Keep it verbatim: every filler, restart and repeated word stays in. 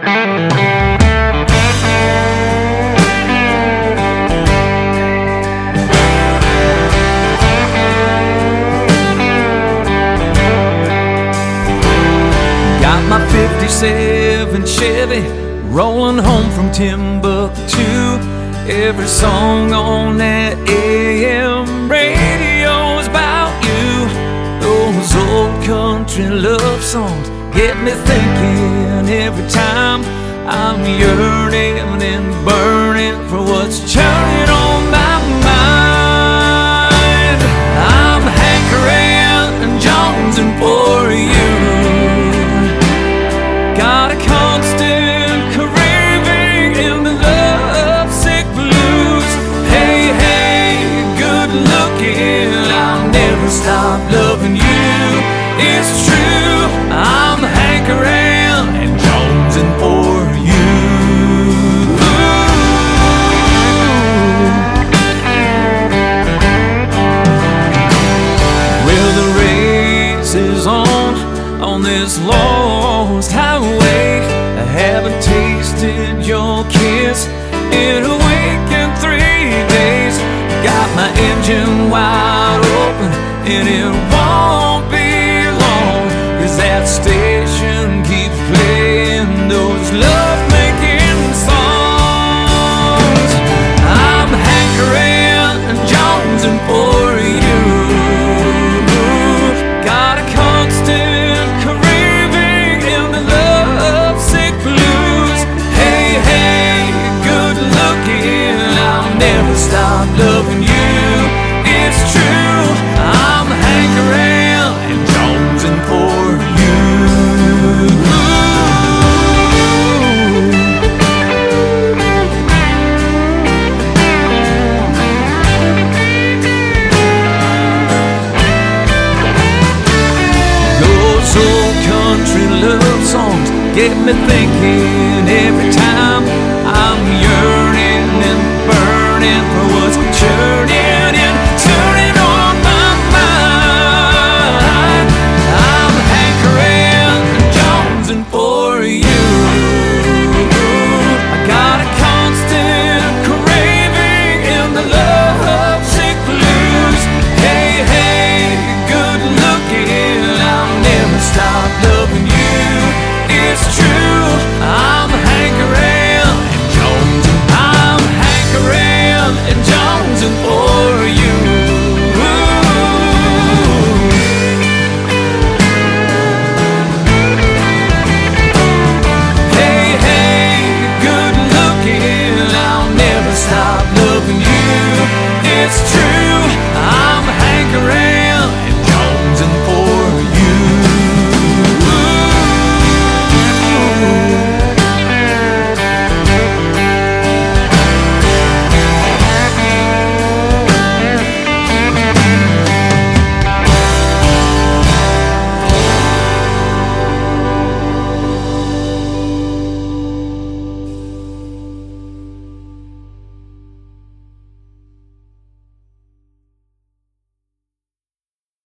Got my fifty-seven Chevy rolling home from Timbuktu. Every song on that A M radio is about you. Those old country love songs get me thinking every time. I'm yearning and burning for what's churning on my mind. I'm hankering and jonesing for you. Got a constant craving in the lovesick blues. Hey, hey, good looking, I'll never stop loving you. It's true, I'm hankering and jonesing for you. Well, the race is on, on this lost highway. I haven't tasted your kiss in a week and three days. Got my engine wide open and it won't be long, 'cause that station keeps playing those love-making songs. I'm hankering and jonesing for you. Got a constant craving in the lovesick blues. Hey, hey, good looking, I'll never stop loving you. It's true, I'm hankering and jonesing for you. Those old country love songs get me thinking every time. I'm yearning and burning for what's churning and turning on my mind. I'm hankering and jonesing for you.